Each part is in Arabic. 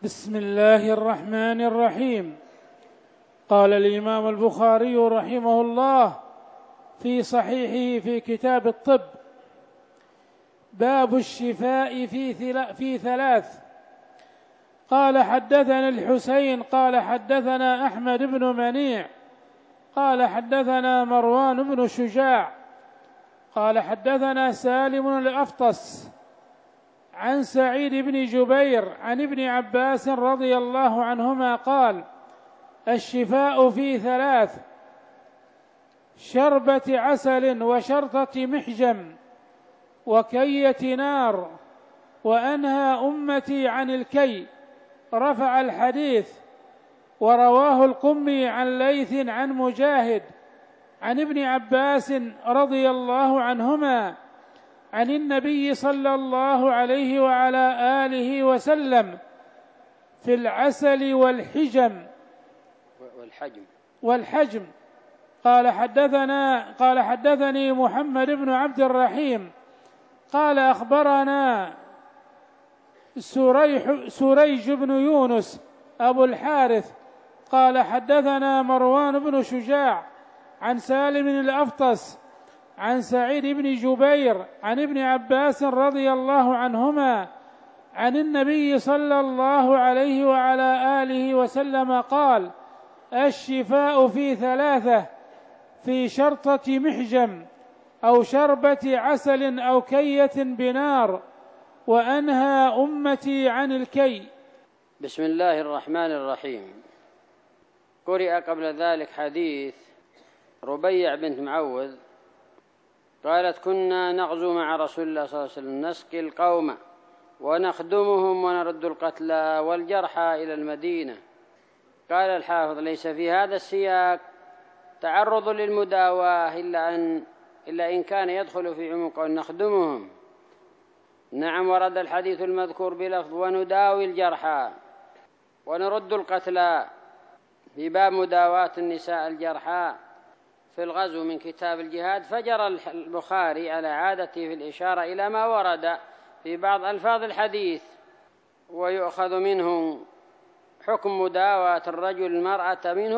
بسم الله الرحمن الرحيم. قال الإمام البخاري رحمه الله في صحيحه في كتاب الطب: باب الشفاء في ثلاث. قال حدثنا الحسين قال حدثنا أحمد بن منيع قال حدثنا مروان بن شجاع قال حدثنا سالم الأفطس عن سعيد بن جبير عن ابن عباس رضي الله عنهما قال: الشفاء في ثلاث: شربة عسل وشرطة محجم وكية نار، وأنهى أمتي عن الكي. رفع الحديث ورواه القمي عن ليث عن مجاهد عن ابن عباس رضي الله عنهما عن النبي صلى الله عليه وعلى آله وسلم في العسل والحجم. قال حدثني محمد بن عبد الرحيم قال أخبرنا سريج بن يونس أبو الحارث قال حدثنا مروان بن شجاع عن سالم الأفطس عن سعيد بن جبير عن ابن عباس رضي الله عنهما عن النبي صلى الله عليه وعلى آله وسلم قال: الشفاء في ثلاثة: في شرطة محجم أو شربة عسل أو كية بنار، وأنهى أمتي عن الكي. بسم الله الرحمن الرحيم. قرئ قبل ذلك حديث ربيع بنت معوذ قالت: كنا نغزو مع رسول الله صلى الله عليه وسلم نسقي القوم ونخدمهم ونرد القتلى والجرحى إلى المدينة. قال الحافظ: ليس في هذا السياق تعرض للمداواة إلا إن كان يدخل في عمق نخدمهم. نعم، ورد الحديث المذكور بلفظ ونداوي الجرحى ونرد القتلى في باب مداواة النساء الجرحى في الغزو من كتاب الجهاد، فجر البخاري على عادته في الإشارة إلى ما ورد في بعض ألفاظ الحديث، ويؤخذ منه حكم مداواة الرجل المرأة منه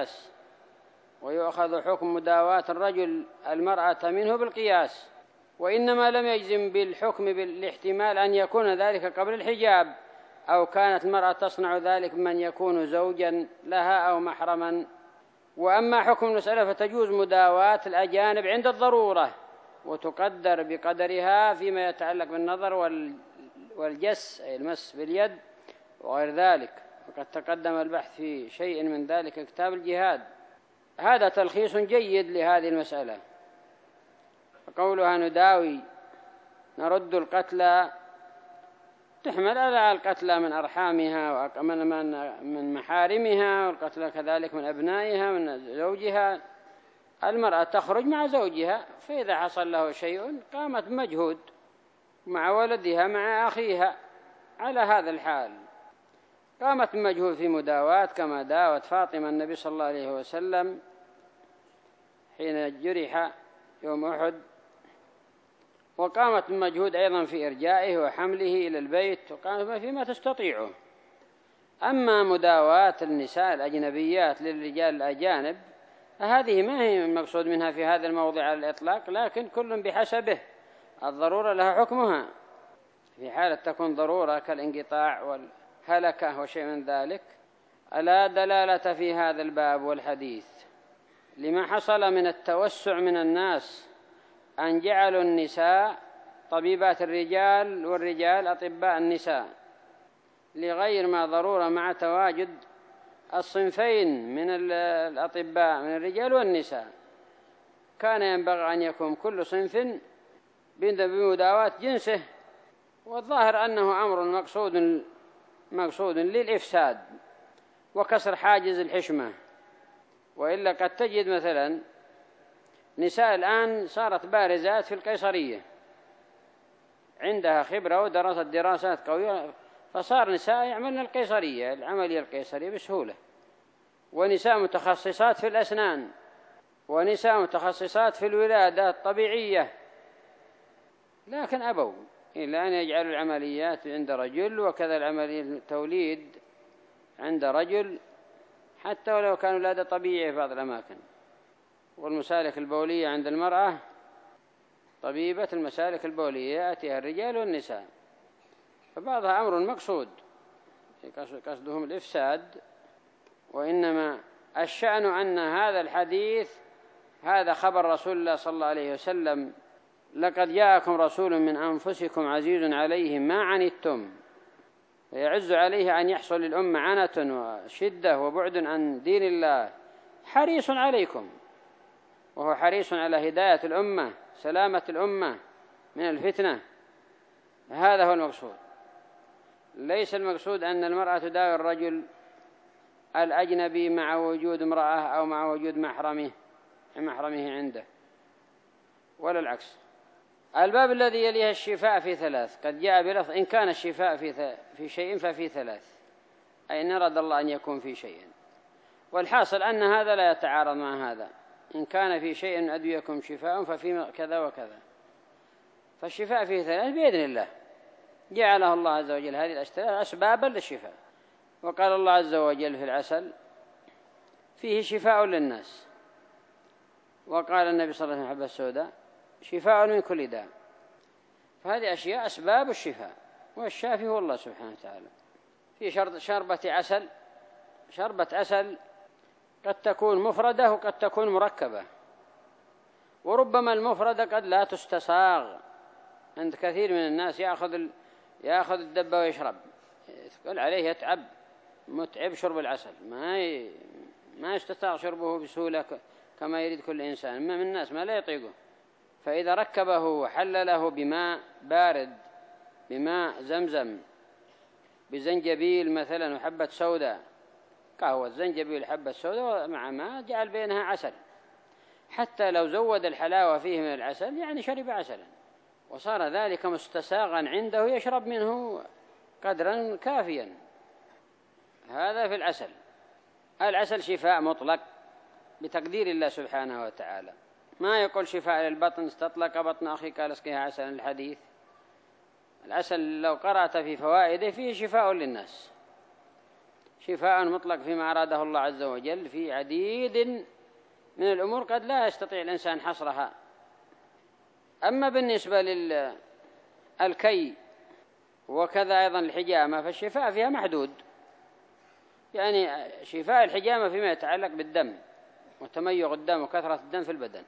بالقياس، وإنما لم يجزم بالحكم بالاحتمال أن يكون ذلك قبل الحجاب، أو كانت المرأة تصنع ذلك من يكون زوجا لها أو محرما. وأما حكم المسألة فتجوز مداواة الأجانب عند الضرورة، وتقدر بقدرها فيما يتعلق بالنظر والجس أي المس باليد وغير ذلك، وقد تقدم البحث في شيء من ذلك كتاب الجهاد. هذا تلخيص جيد لهذه المسألة. قولها نداوي نرد القتلى تحمل على القتلى من أرحامها ومن محارمها، والقتلى كذلك من أبنائها من زوجها. المرأة تخرج مع زوجها، فإذا حصل له شيء قامت بمجهود مع ولدها مع أخيها، على هذا الحال قامت بمجهود في مداواة، كما داوت فاطمة النبي صلى الله عليه وسلم حين جرح يوم أحد، وقامت بمجهود أيضا في إرجائه وحمله إلى البيت، وقامت فيما تستطيعه. أما مداواة النساء الأجنبيات للرجال الأجانب هذه ما هي المقصود منها في هذا الموضع على الإطلاق، لكن كل بحسبه، الضرورة لها حكمها. في حالة تكون ضرورة كالانقطاع والهلكة وشيء من ذلك، ألا دلالة في هذا الباب والحديث لما حصل من التوسع من الناس أن جعلوا النساء طبيبات الرجال والرجال أطباء النساء، لغير ما ضرورة مع تواجد الصنفين من الأطباء من الرجال والنساء. كان ينبغي أن يكون كل صنف بمداواة جنسه، والظاهر أنه أمر مقصود للإفساد وكسر حاجز الحشمة. وإلا قد تجد مثلا نساء الآن صارت بارزات في القيصرية، عندها خبرة ودرست دراسات قوية، فصار نساء يعملن القيصرية، العملية القيصرية بسهولة، ونساء متخصصات في الأسنان، ونساء متخصصات في الولادة الطبيعية، لكن أبوا إلا أن يجعلوا العمليات عند رجل، وكذا العملية التوليد عند رجل، حتى ولو كانوا ولادة طبيعية في بعض الأماكن. والمسالك البولية عند المرأة، طبيبة المسالك البولية يأتيها الرجال والنساء، فبعضها أمر مقصود قصدهم الإفساد، وإنما الشأن أن هذا الحديث هذا خبر رسول الله صلى الله عليه وسلم: لقد جاءكم رسول من أنفسكم عزيز عليه ما عنتم، فيعز عليه أن يحصل للأمة عنة وشدة وبعد عن دين الله، حريص عليكم، وهو حريص على هداية الأمة، سلامة الأمة من الفتنة. هذا هو المقصود، ليس المقصود أن المرأة تداوي الرجل الأجنبي مع وجود امرأة أو مع وجود محرمه عنده، ولا العكس. الباب الذي يليه الشفاء في ثلاث، قد جاء بلفظ إن كان الشفاء في شيء ففي ثلاث، أي إن أراد الله أن يكون في شيء، والحاصل أن هذا لا يتعارض مع هذا. إن كان في شيء من أدويكم شفاء ففي كذا وكذا، فالشفاء فيه ثلاث بإذن الله، جعله الله عز وجل هذه الأشياء أسبابا للشفاء. وقال الله عز وجل في العسل: فيه شفاء للناس. وقال النبي صلى الله عليه وسلم: الحبة السوداء شفاء من كل داء. فهذه أشياء أسباب الشفاء، والشافي هو الله سبحانه وتعالى. في شربة عسل قد تكون مفردة وقد تكون مركبة، وربما المفردة قد لا تستساغ عند كثير من الناس، يأخذ الدبة ويشرب، تقول عليه يتعب، متعب شرب العسل، ما يستساغ شربه بسهولة كما يريد كل إنسان. من الناس ما لا يطيقه، فإذا ركبه وحلله بماء بارد، بماء زمزم، بزنجبيل مثلا وحبة سوداء، قهوة زنجبيل حبة سوداء مع ماء، جعل بينها عسل، حتى لو زود الحلاوة فيه من العسل يعني شرب عسلا، وصار ذلك مستساغا عنده يشرب منه قدرا كافيا. هذا في العسل. العسل شفاء مطلق بتقدير الله سبحانه وتعالى، ما يقول شفاء للبطن استطلق بطن أخيك اسقيها عسلا الحديث. العسل لو قرأت في فوائده فيه شفاء للناس، شفاء مطلق فيما أراده الله عز وجل في عديد من الأمور قد لا يستطيع الإنسان حصرها. أما بالنسبة للكي وكذا أيضا الحجامة فالشفاء فيها محدود، يعني شفاء الحجامة فيما يتعلق بالدم وتميغ الدم وكثرة الدم في البدن،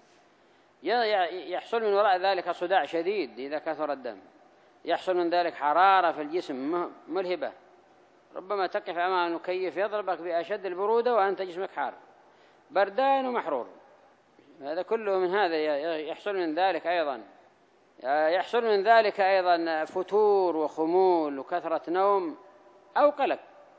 يحصل من وراء ذلك صداع شديد إذا كثر الدم، يحصل من ذلك حرارة في الجسم ملهبة، ربما تقف أمام المكيف يضربك بأشد البرودة وأنت جسمك حار بردان ومحرور. هذا كله من هذا يحصل من ذلك أيضا فتور وخمول وكثرة نوم أو قلق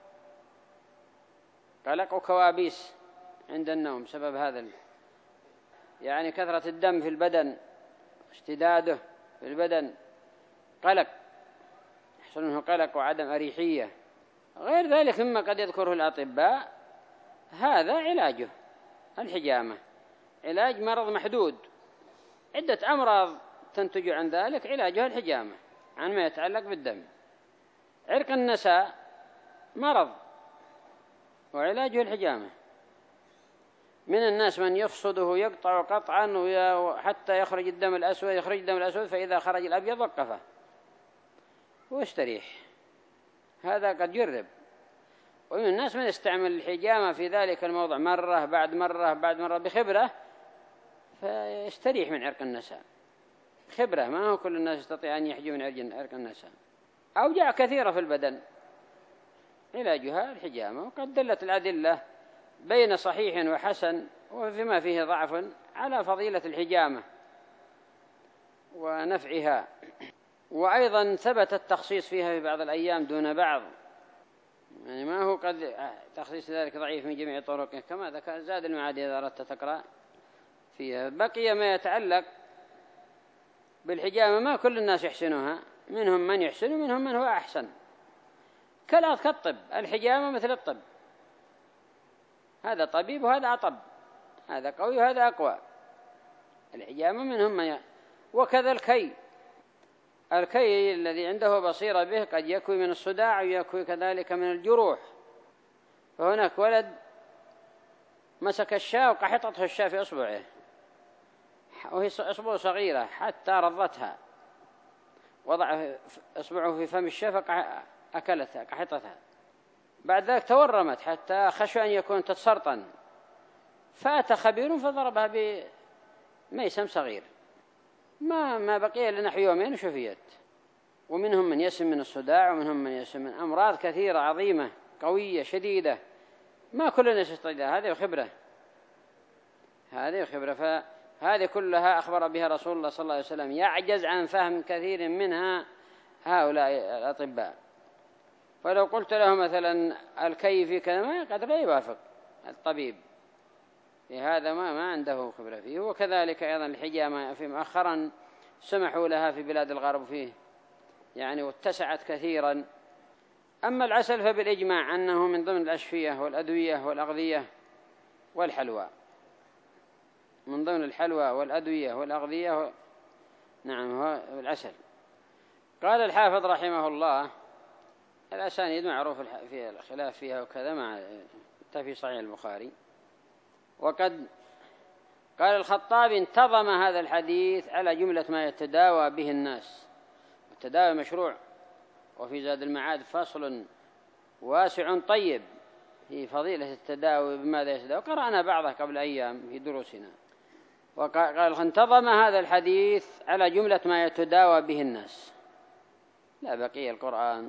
وكوابيس عند النوم سبب هذا، يعني كثرة الدم في البدن، اشتداده في البدن، قلق، يحصل منه قلق وعدم أريحية، غير ذلك مما قد يذكره الأطباء. هذا علاجه الحجامة، علاج مرض محدود، عدة أمراض تنتج عن ذلك علاجها الحجامة عن ما يتعلق بالدم. عرق النساء مرض وعلاجه الحجامة، من الناس من يفصده يقطع قطعا حتى يخرج الدم الأسود، فإذا خرج الأبيض وقفه ويستريح. هذا قد جرب. ومن الناس من يستعمل الحجامة في ذلك الموضع مرة بعد مرة بخبرة، فيستريح من عرق النساء، خبرة، ما هو كل الناس يستطيع أن يحجم من عرق النساء. أوجاع كثيرة في البدن علاجها الحجامة، وقد دلت الأدلة بين صحيح وحسن وفيما فيه ضعف على فضيلة الحجامة ونفعها. وأيضا ثبت التخصيص فيها في بعض الأيام دون بعض، يعني ما هو قد تخصيص ذلك ضعيف من جميع طرقه، كما ذكر زاد المعاد إذا أردت تقرأ فيها. بقي ما يتعلق بالحجامة ما كل الناس يحسنها، منهم من يحسن ومنهم من هو أحسن، كالطب. الحجامة مثل الطب، هذا طبيب وهذا أطب، هذا قوي وهذا أقوى. الحجامة منهم من وكذا الكي، الكي الذي عنده بصيرة به قد يكوي من الصداع ويكوي كذلك من الجروح. فهناك ولد مسك الشاة وقحطته الشاة في أصبعه وهي أصبع صغيرة حتى رضتها، وضع أصبعه في فم الشاة فأكلتها قحطتها. بعد ذلك تورمت حتى خشى أن يكون تتسرطن، فأتى خبير فضربها بميسم صغير، ما بقي لنحو يومين وشفيت. ومنهم من يسم من الصداع، ومنهم من يسم من أمراض كثيرة عظيمة قوية شديدة ما كلنا يستطيع. هذه الخبرة، فهذه كلها أخبر بها رسول الله صلى الله عليه وسلم، يعجز عن فهم كثير منها هؤلاء الأطباء. فلو قلت له مثلا الكي في كذا قد لا يوافق الطبيب، لهذا ما عنده خبرة فيه. وكذلك أيضا الحجامة في مؤخرا سمحوا لها في بلاد الغرب فيه يعني واتسعت كثيرا. أما العسل فبالإجماع أنه من ضمن الأشفية والأدوية والأغذية والحلوى، من ضمن الحلوى والأدوية والأغذية نعم هو العسل. قال الحافظ رحمه الله الأسانيد معروف في الخلاف فيها وكذا مع في صحيح البخاري. وقد قال الخطابي انتظم هذا الحديث على جملة ما يتداوى به الناس، التداوي مشروع. وفي زاد المعاد فصل واسع طيب في فضيلة التداوي بماذا يتداوي، قرأنا بعضه قبل أيام في دروسنا. وقال انتظم هذا الحديث على جملة ما يتداوى به الناس، لا بقي القرآن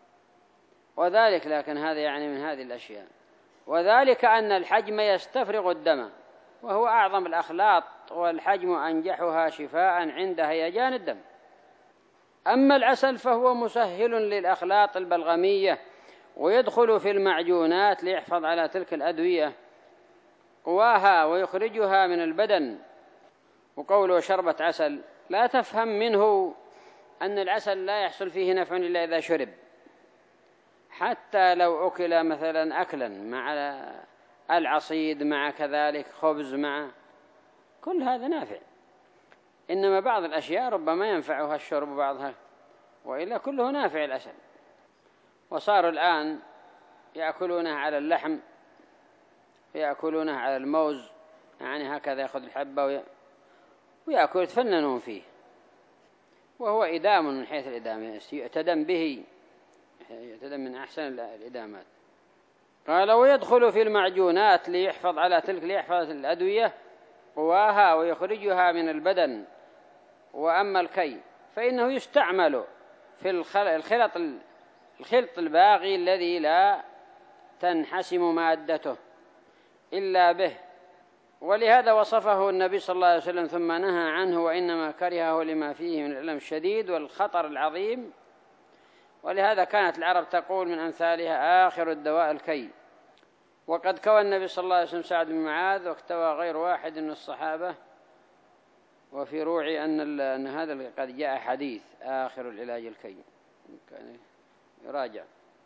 وذلك، لكن هذا يعني من هذه الأشياء. وذلك أن الحجم يستفرغ الدم وهو أعظم الأخلاط، والحجم أنجحها شفاء عند هيجان الدم. أما العسل فهو مسهل للأخلاط البلغمية، ويدخل في المعجونات ليحفظ على تلك الأدوية قواها ويخرجها من البدن. وقوله شربة عسل لا تفهم منه أن العسل لا يحصل فيه نفع إلا إذا شرب، حتى لو أكل مثلا أكلا مع العصيد مع كذلك خبز مع كل هذا نافع. إنما بعض الأشياء ربما ينفعها الشرب بعضها، وإلا كله نافع العسل. وصاروا الآن يأكلونه على اللحم ويأكلونه على الموز، يعني هكذا يأخذ الحبة ويأكل يتفننون فيه، وهو إدام من حيث الإدام، يعتدم به، يعتدم من أحسن الإدامات. قال ويدخل في المعجونات ليحفظ على تلك ليحفظ الأدوية قواها ويخرجها من البدن. وأما الكي فإنه يستعمل في الخلط الباغي الذي لا تنحسم مادته إلا به، ولهذا وصفه النبي صلى الله عليه وسلم ثم نهى عنه، وإنما كرهه لما فيه من الألم الشديد والخطر العظيم. ولهذا كانت العرب تقول من أمثالها آخر الدواء الكي. وقد كوى النبي صلى الله عليه وسلم سعد بن معاذ، واكتوى غير واحد من الصحابة. وفي روعي أن هذا قد جاء حديث آخر العلاج الكي، كان يراجع.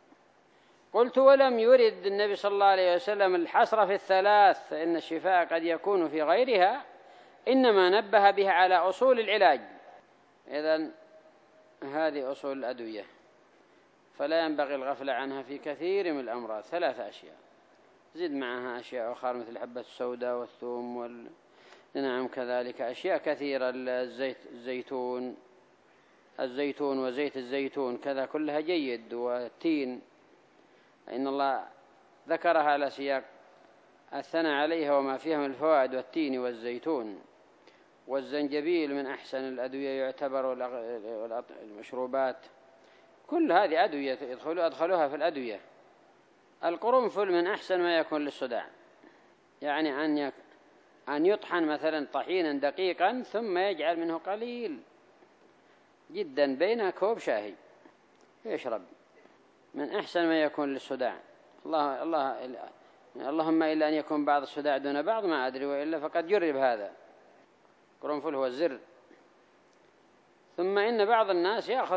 قلت ولم يرد النبي صلى الله عليه وسلم الحصر في الثلاث، فإن الشفاء قد يكون في غيرها، إنما نبه بها على أصول العلاج. إذن هذه أصول الأدوية، فلا ينبغي الغفلة عنها في كثير من الأمراض. 3 أشياء زد معها أشياء أخرى مثل حبة السوداء والثوم نعم كذلك أشياء كثيرة، الزيتون وزيت الزيتون كذا كلها جيد، والتين إن الله ذكرها على سياق الثناء عليها وما فيها من الفوائد، والتين والزيتون. والزنجبيل من أحسن الأدوية يعتبر المشروبات، كل هذه أدوية أدخلوها في الأدوية. القرنفل من أحسن ما يكون للصداع، يعني أن يطحن مثلا طحينا دقيقا ثم يجعل منه قليل جدا بين كوب شاهي يشرب، من أحسن ما يكون للصداع. اللهم إلا أن يكون بعض الصداع دون بعض ما أدري، وإلا فقد جرب هذا. قرنفل هو الزر. ثم إن بعض الناس يأخذ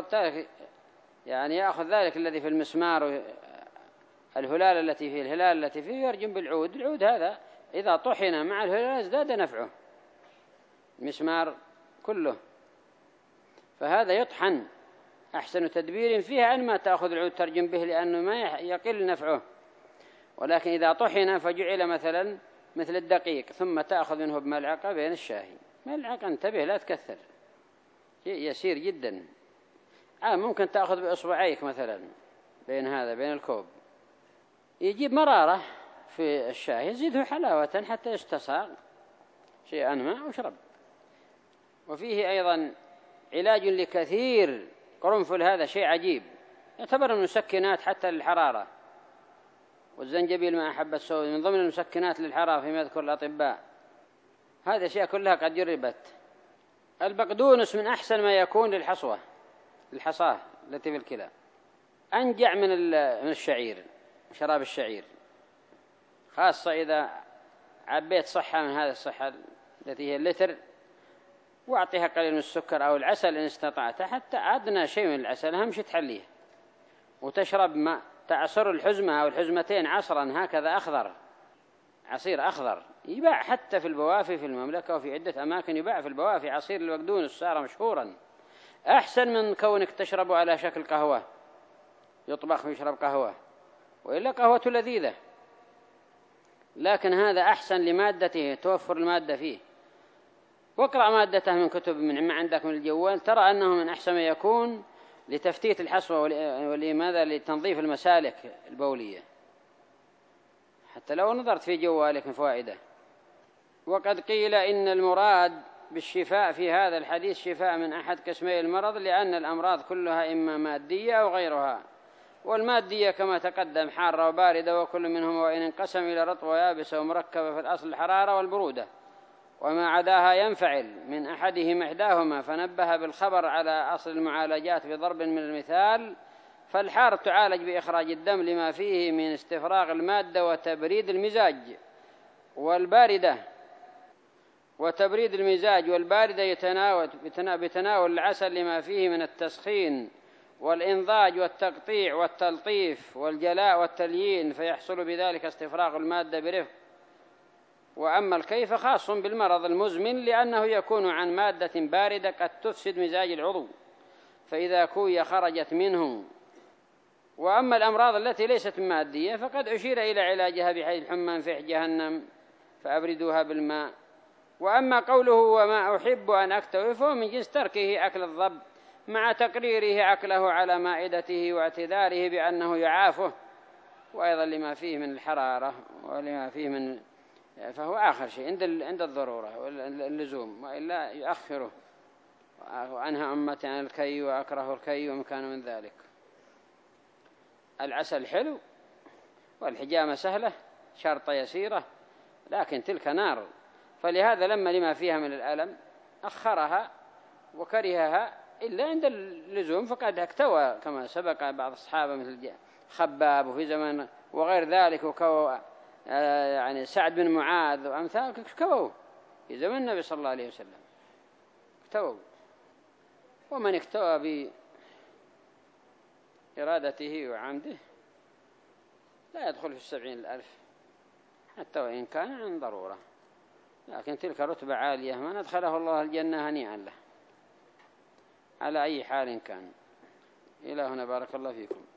ذلك الذي في المسمار، الهلال التي فيه يرجم بالعود. العود هذا إذا طحن مع الهلال ازداد نفعه، المسمار كله. فهذا يطحن. أحسن تدبير فيها أن ما تأخذ العود ترجم به لأنه ما يقل نفعه، ولكن إذا طحن فجعل مثلا مثل الدقيق ثم تأخذ منه بملعقة بين الشاهي، ملعقة، انتبه لا تكثر، شيء يسير جدا. ممكن تأخذ بإصبعيك مثلا بين هذا بين الكوب، يجيب مرارة في الشاي، يزيده حلاوة حتى يستصاغ شيئا ما واشرب. وفيه أيضا علاج لكثير. قرنفل هذا شيء عجيب، يعتبر من المسكنات حتى للحرارة، والزنجبيل مع حبة السود من ضمن المسكنات للحرارة فيما يذكر الأطباء. هذه أشياء كلها قد جربت. البقدونس من أحسن ما يكون للحصاة التي في الكلى، أنجع من الشعير، شراب الشعير، خاصة إذا عبيت صحة من هذا الصحة التي هي اللتر، واعطيها قليل من السكر أو العسل إن استطعت، حتى أدنى شيء من العسل، أهم شيء تحليه، وتشرب ماء، تعصر الحزمة أو الحزمتين عصرا هكذا أخضر، عصير أخضر، يباع حتى في البوافي في المملكة وفي عدة أماكن يباع في البوافي عصير البقدونس، صار مشهورا، أحسن من كونك تشربه على شكل قهوة يطبخ ويشرب قهوة، وإلا قهوة لذيذة، لكن هذا أحسن لمادته، توفر المادة فيه. واقرأ مادته من كتب من ما عندك من الجوال، ترى أنه من أحسن ما يكون لتفتيت الحصوة ولماذا لتنظيف المسالك البولية، حتى لو نظرت في جوالك من فوائده. وقد قيل إن المراد بالشفاء في هذا الحديث شفاء من أحد قسمي المرض، لأن الأمراض كلها إما مادية أو غيرها، والمادية كما تقدم حارة وباردة، وكل منهم وإن انقسم إلى رطبة ويابسة ومركبة في الأصل الحرارة والبرودة، وما عداها ينفعل من أحدهم إحداهما، فنبه بالخبر على أصل المعالجات بضرب من المثال. فالحار تعالج بإخراج الدم لما فيه من استفراغ المادة وتبريد المزاج، والباردة بتناول العسل لما فيه من التسخين والإنضاج والتقطيع والتلطيف والجلاء والتليين، فيحصل بذلك استفراغ المادة برفق. وأما الكيف خاص بالمرض المزمن، لأنه يكون عن مادة باردة قد تفسد مزاج العضو، فإذا كوي خرجت منه. وأما الأمراض التي ليست مادية فقد أشير إلى علاجها بحيث الحمى فيح جهنم فأبردوها بالماء. وأما قوله وما أحب أن أكتوي فهو من جنس تركه أكل الضب مع تقريره أكله على مائدته واعتذاره بأنه يعافه، وأيضا لما فيه من الحرارة ولما فيه من، فهو آخر شيء عند الضرورة واللزوم، وإلا يؤخره. وأنهى أمتي عن الكي وأكره الكي ومكان من ذلك. العسل حلو والحجامة سهلة شرطة يسيرة، لكن تلك نار، فلهذا لما فيها من الألم أخرها وكرهها، إلا عند اللزوم فقد اكتوى كما سبق بعض الصحابة مثل خباب وفي زمن وغير ذلك، وكوى يعني سعد بن معاذ وأمثال كووا في زمن النبي صلى الله عليه وسلم اكتووا. ومن اكتوى بإرادته وعمده لا يدخل في 70,000 حتى وإن كان عن ضرورة، لكن تلك رتبة عالية ما ندخله الله الجنة هنيئا له على أي حال كان. إلى هنا بارك الله فيكم.